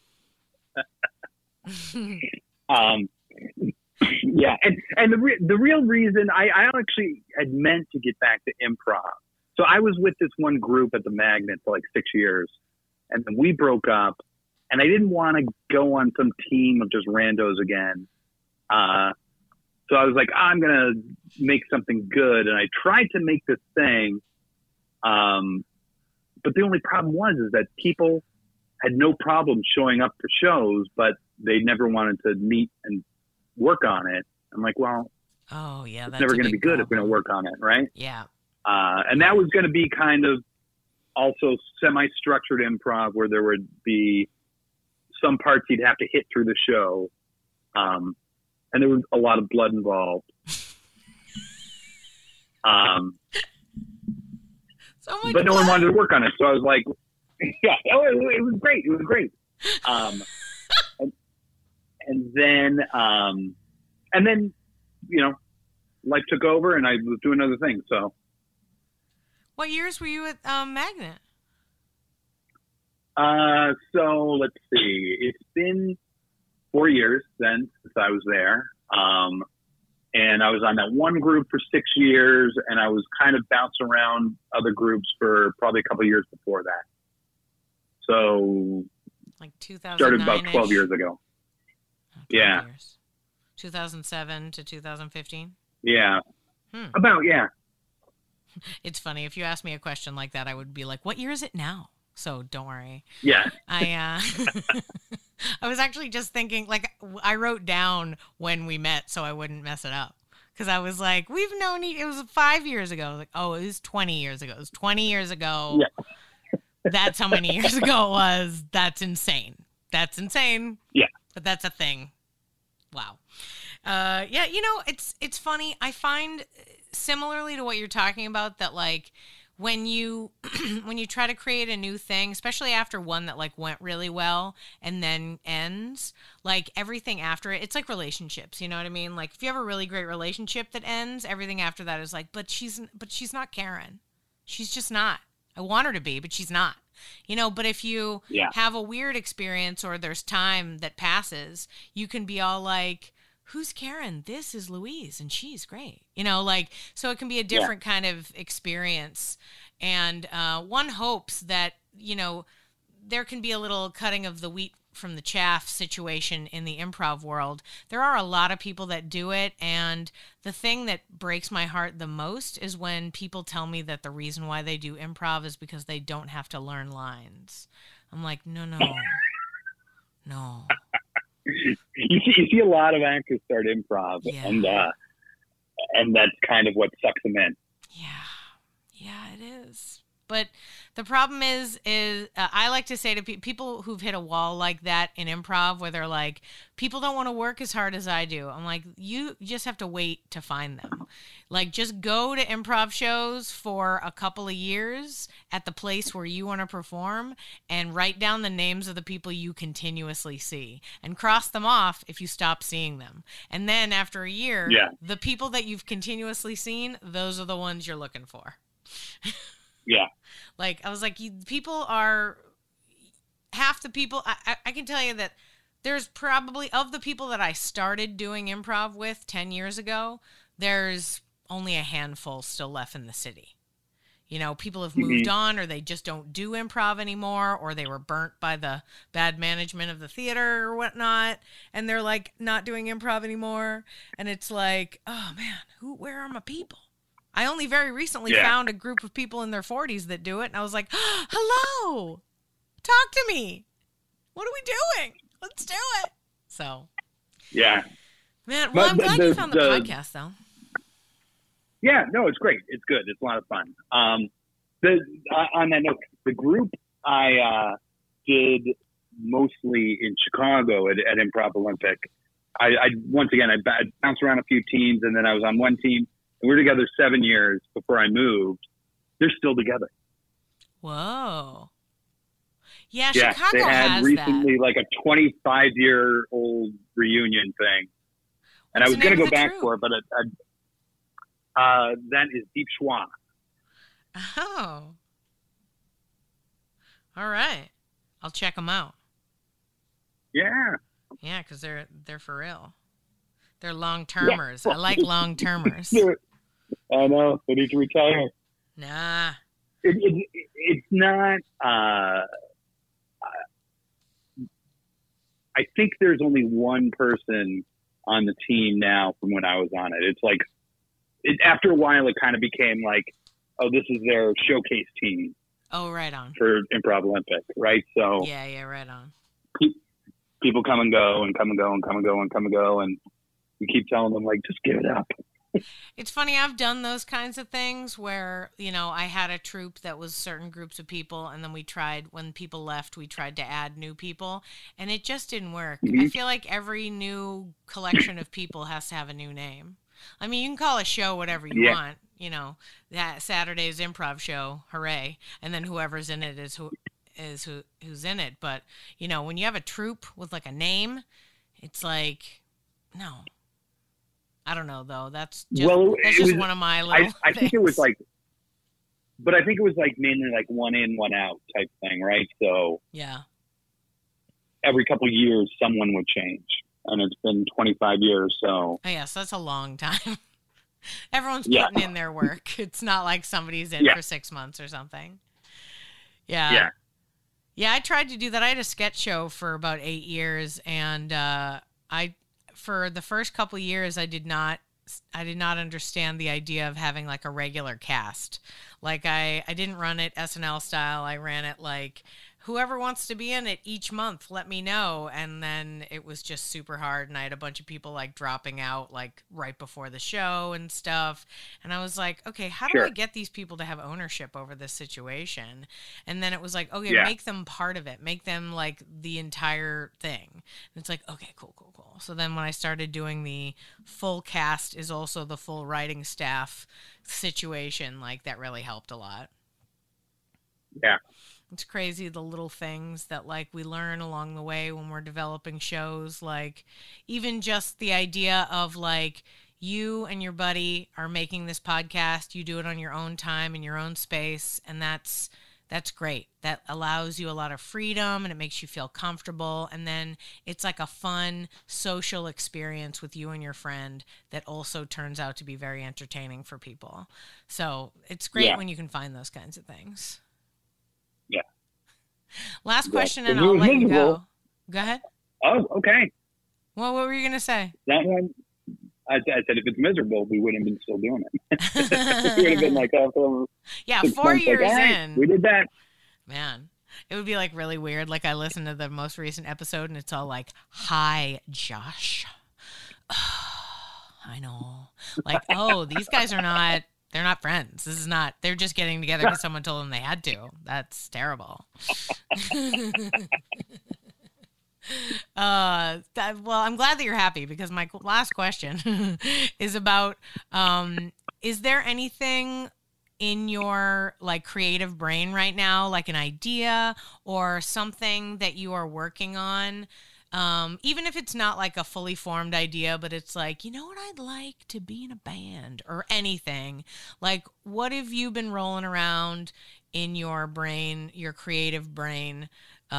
Yeah. And the real reason I actually had meant to get back to improv. So I was with this one group at the Magnet for like 6 years, and then we broke up, and I didn't want to go on some team of just randos again. So I was like, I'm going to make something good. And I tried to make this thing. But the only problem is that people had no problem showing up for shows, but they never wanted to meet and work on it. I'm like, well, that's never going to be good if we don't work on it. Right. Yeah. And that was going to be kind of also semi-structured improv where there would be some parts you'd have to hit through the show. And there was a lot of blood involved. But no one wanted to work on it. So I was like, yeah, it was great. It was great. And then, life took over and I was doing other things. So. What years were you at Magnet? So let's see. It's been 4 years then since I was there. And I was on that one group for 6 years, and I was kind of bouncing around other groups for probably a couple of years before that. So like 2009 started about 12 years ago. 12 years. 2007 to 2015? Yeah. About, yeah. It's funny. If you ask me a question like that, I would be like, what year is it now? So don't worry. Yeah. I was actually just thinking, like, I wrote down when we met so I wouldn't mess it up. Because I was like, we've known it was 5 years ago. Like, oh, it was 20 years ago. It was 20 years ago. Yeah. That's how many years ago it was. That's insane. That's insane. Yeah. But that's a thing. Wow. It's funny. I find similarly to what you're talking about that, like, when you try to create a new thing, especially after one that like went really well and then ends, like everything after it, it's like relationships, you know what I mean? Like if you have a really great relationship that ends, everything after that is like, but she's not Karen. She's just not. I want her to be, but she's not. But if you have a weird experience or there's time that passes, you can be all like, who's Karen? This is Louise, and she's great. So it can be a different kind of experience. And one hopes that, there can be a little cutting of the wheat from the chaff situation in the improv world. There are a lot of people that do it, and the thing that breaks my heart the most is when people tell me that the reason why they do improv is because they don't have to learn lines. I'm like, no. You see a lot of actors start improv, and that's kind of what sucks them in. Yeah, it is. But the problem is I like to say to people who've hit a wall like that in improv, where they're like, people don't want to work as hard as I do. I'm like, you just have to wait to find them. Like, just go to improv shows for a couple of years at the place where you want to perform and write down the names of the people you continuously see and cross them off if you stop seeing them. And then after a year, the people that you've continuously seen, those are the ones you're looking for. Yeah. Like, I was like, people are, half the people, I can tell you that there's probably, of the people that I started doing improv with 10 years ago, there's only a handful still left in the city. You know, people have moved on, or they just don't do improv anymore, or they were burnt by the bad management of the theater or whatnot, and they're like not doing improv anymore. And it's like, oh man, where are my people? I only very recently found a group of people in their 40s that do it, and I was like, oh, hello, talk to me. What are we doing? Let's do it. So, yeah, man. Well, I'm glad you found the podcast, though. Yeah, no, it's great. It's good. It's a lot of fun. On that note, the group I did mostly in Chicago at Improv Olympic. I once again, I bounced around a few teams, and then I was on one team. And we were together 7 years before I moved. They're still together. Whoa. Yeah, Chicago they had has recently that. like a 25-year-old reunion thing. And I was going to go back for it, but that is Deep Schwa. Oh. All right. I'll check them out. Yeah. Yeah, because they're for real. They're long-termers. Yeah. I like long-termers. I know. They need to retire. Nah. It's not... I think there's only one person on the team now from when I was on it. It's like... after a while, it kind of became like, oh, this is their showcase team. Oh, right on. For Improv Olympic, right? So... Yeah, right on. People come and go and come and go and come and go and come and go, and we keep telling them, like, just give it up. It's funny, I've done those kinds of things where, you know, I had a troupe that was certain groups of people, and then when people left, we tried to add new people, and it just didn't work. I feel like every new collection of people has to have a new name. I mean, you can call a show whatever you want, you know, that Saturday's improv show, hooray, and then whoever's in it is who's in it. But, you know, when you have a troupe with, like, a name, it's like, no. I don't know, though. That's just one of my little I think it was like, but I think it was like mainly like one in, one out type thing, right? So yeah, every couple of years someone would change, and it's been 25 years. So oh, yeah, so that's a long time. Everyone's putting in their work. It's not like somebody's in for 6 months or something. Yeah. I tried to do that. I had a sketch show for about 8 years, and for the first couple of years, I did not understand the idea of having like a regular cast. Like I didn't run it SNL style. I ran it like, whoever wants to be in it each month, let me know. And then it was just super hard. And I had a bunch of people like dropping out like right before the show and stuff. And I was like, okay, how do I get these people to have ownership over this situation? And then it was like, okay, make them part of it. Make them like the entire thing. And it's like, okay, cool. So then when I started doing the full cast is also the full writing staff situation, like that really helped a lot. Yeah. It's crazy, the little things that like we learn along the way when we're developing shows, like even just the idea of like you and your buddy are making this podcast, you do it on your own time in your own space, and that's great. That allows you a lot of freedom and it makes you feel comfortable, and then it's like a fun social experience with you and your friend that also turns out to be very entertaining for people. So it's great when you can find those kinds of things. Yeah. Last question, and I'll let you go. Go ahead. Oh, okay. Well, what were you going to say? That one, I said if it's miserable, we wouldn't have been still doing it. We would have been like, yeah, 4 years like, in. We did that. Man, it would be like really weird. Like I listened to the most recent episode, and it's all like, "Hi, Josh." I know. Like, oh, these guys are not They're not friends. This is not. They're just getting together because someone told them they had to. That's terrible. Well, I'm glad that you're happy because my last question is about, is there anything in your like creative brain right now, like an idea or something that you are working on? Even if it's not like a fully formed idea, but it's like, you know what I'd like to be in a band or anything. Like, what have you been rolling around in your brain, your creative brain,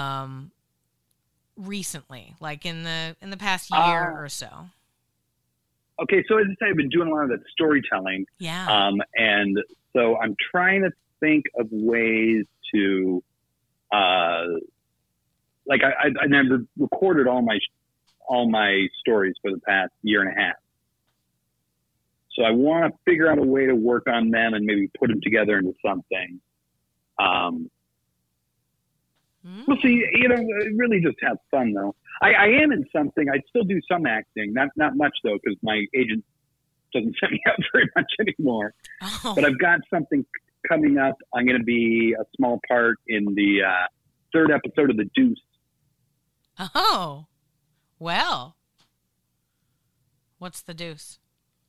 recently, like in the past year or so? Okay, so as I say, I've been doing a lot of that storytelling. Yeah. And so I'm trying to think of ways to, like I never recorded all my stories for the past year and a half. So I want to figure out a way to work on them and maybe put them together into something. We'll see. Really just have fun though. I am in something. I still do some acting, not much though, because my agent doesn't send me out very much anymore. Oh. But I've got something coming up. I'm going to be a small part in the third episode of The Deuce. Oh, well. What's The Deuce?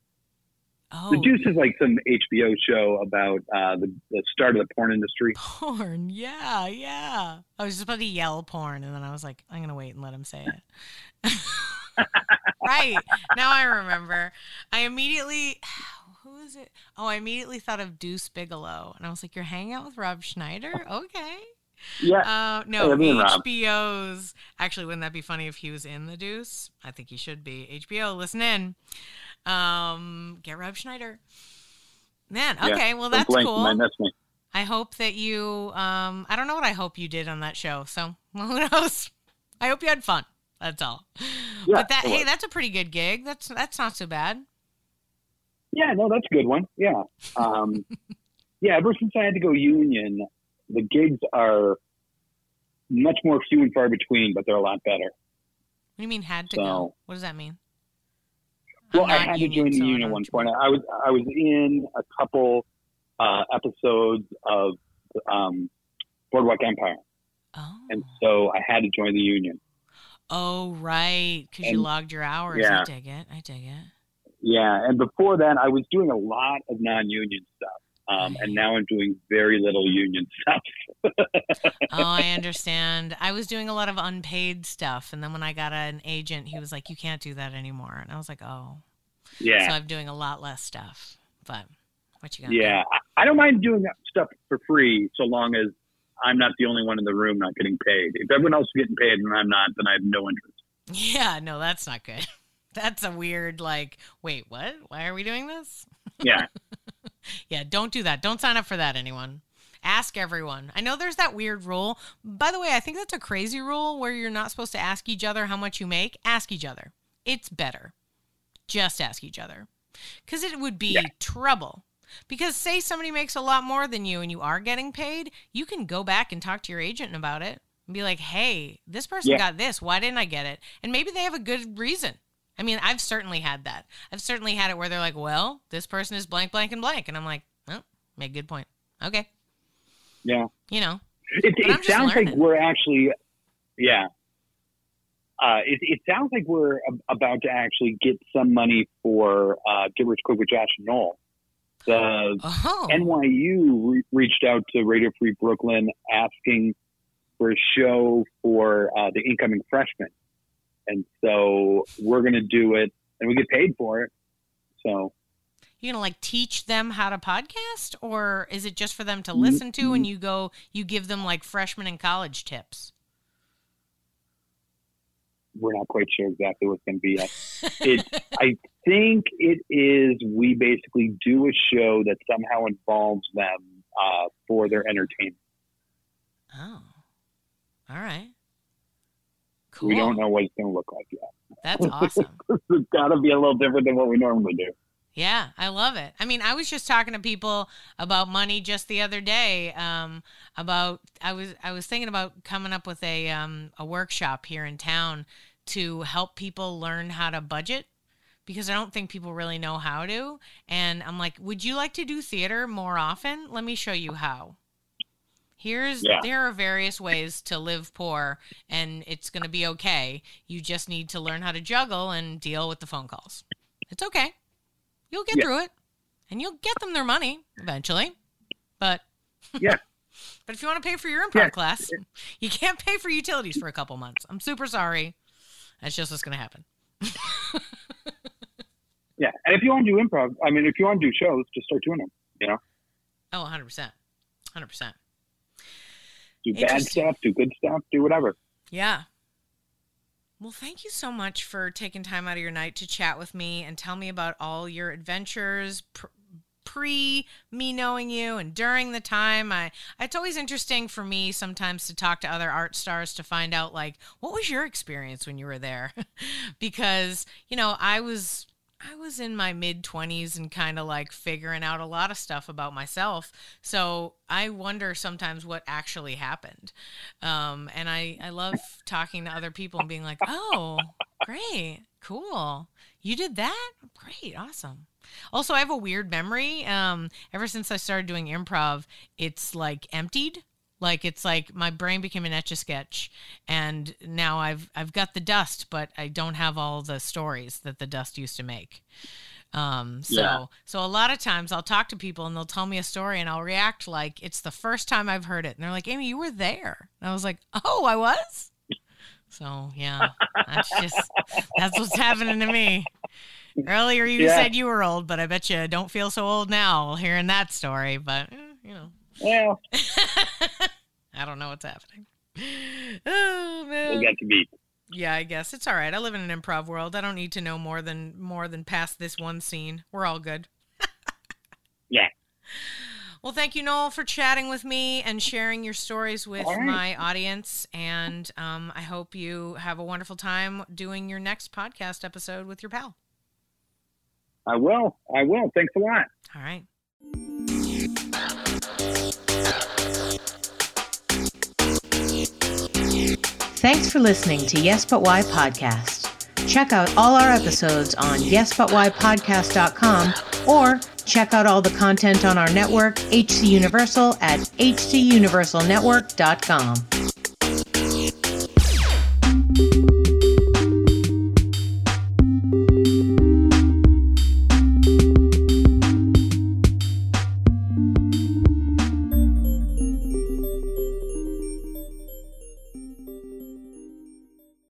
Oh. The Deuce is like some HBO show about the start of the porn industry. Porn, yeah. I was just about to yell porn, and then I was like, I'm going to wait and let him say it. Right. Now I remember. Who is it? Oh, I immediately thought of Deuce Bigelow, and I was like, you're hanging out with Rob Schneider? Okay. Yeah. No, HBO's. Actually, wouldn't that be funny if he was in The Deuce? I think he should be. HBO, listen in. Get Rob Schneider. Man, okay, well, that's cool. That's me. I hope that you, I don't know what I hope you did on that show, so who knows? I hope you had fun. That's all. Yeah, but hey, that's a pretty good gig. That's not so bad. Yeah, no, that's a good one. Yeah. Yeah, ever since I had to go union, the gigs are much more few and far between, but they're a lot better. What do you mean had to go? What does that mean? Well, I had to join the union at one point. I was in a couple episodes of Boardwalk Empire. Oh. And so I had to join the union. Oh, right, because you logged your hours. Yeah. I dig it. Yeah, and before that, I was doing a lot of non-union stuff. And now I'm doing very little union stuff. Oh, I understand. I was doing a lot of unpaid stuff. And then when I got an agent, he was like, you can't do that anymore. And I was like, oh. Yeah. So I'm doing a lot less stuff. But what you got? Yeah. I don't mind doing that stuff for free so long as I'm not the only one in the room not getting paid. If everyone else is getting paid and I'm not, then I have no interest. Yeah, no, that's not good. That's a weird, like, wait, what? Why are we doing this? Yeah. Yeah, don't do that. Don't sign up for that, anyone. Ask everyone. I know there's that weird rule. By the way, I think that's a crazy rule where you're not supposed to ask each other how much you make. Ask each other. It's better. Just ask each other. Because it would be trouble. Because say somebody makes a lot more than you and you are getting paid, you can go back and talk to your agent about it and be like, hey, this person got this. Why didn't I get it? And maybe they have a good reason. I mean, I've certainly had that. I've certainly had it where they're like, well, this person is blank, blank, and blank. And I'm like, oh, make a good point. Okay. Yeah. You know. It sounds like we're actually, it sounds like we're about to actually get some money for Get Rich Quick with Josh and Noel. The NYU reached out to Radio Free Brooklyn asking for a show for the incoming freshmen. And so we're going to do it and we get paid for it. So you're going to like teach them how to podcast, or is it just for them to listen to and you give them like freshman and college tips? We're not quite sure exactly what's going to be yet. I think it is, we basically do a show that somehow involves them for their entertainment. Oh, all right. Cool. We don't know what it's going to look like yet. That's awesome. It's got to be a little different than what we normally do. Yeah, I love it. I mean, I was just talking to people about money just the other day. I was thinking about coming up with a workshop here in town to help people learn how to budget, because I don't think people really know how to. And I'm like, would you like to do theater more often? Let me show you how. There are various ways to live poor, and it's going to be okay. You just need to learn how to juggle and deal with the phone calls. It's okay. You'll get through it, and you'll get them their money eventually. But yeah. But if you want to pay for your improv class, you can't pay for utilities for a couple months. I'm super sorry. That's just what's going to happen. Yeah, and if you want to do improv, I mean, if you want to do shows, just start doing them. You know. Oh, 100%, 100%. Do bad stuff, do good stuff, do whatever. Yeah. Well, thank you so much for taking time out of your night to chat with me and tell me about all your adventures pre me knowing you and during the time. It's always interesting for me sometimes to talk to other art stars to find out, like, what was your experience when you were there? Because, you know, I was in my mid-20s and kind of like figuring out a lot of stuff about myself. So I wonder sometimes what actually happened. And I love talking to other people and being like, oh, great, cool. You did that? Great, awesome. Also, I have a weird memory. Ever since I started doing improv, it's like emptied. Like, it's like my brain became an Etch-a-Sketch, and now I've got the dust, but I don't have all the stories that the dust used to make. So a lot of times I'll talk to people and they'll tell me a story and I'll react like it's the first time I've heard it. And they're like, Amy, you were there. And I was like, oh, I was? So, yeah, that's what's happening to me. Earlier you said you were old, but I bet you don't feel so old now hearing that story, but, you know. Well, I don't know what's happening. Oh, man. We'll get to meet. Yeah, I guess it's all right. I live in an improv world. I don't need to know more than past this one scene. We're all good. Yeah. Well, thank you, Noel, for chatting with me and sharing your stories with my audience. And I hope you have a wonderful time doing your next podcast episode with your pal. I will. Thanks a lot. All right. Thanks for listening to Yes But Why Podcast. Check out all our episodes on yesbutwhypodcast.com or check out all the content on our network, HC Universal, at hcuniversalnetwork.com.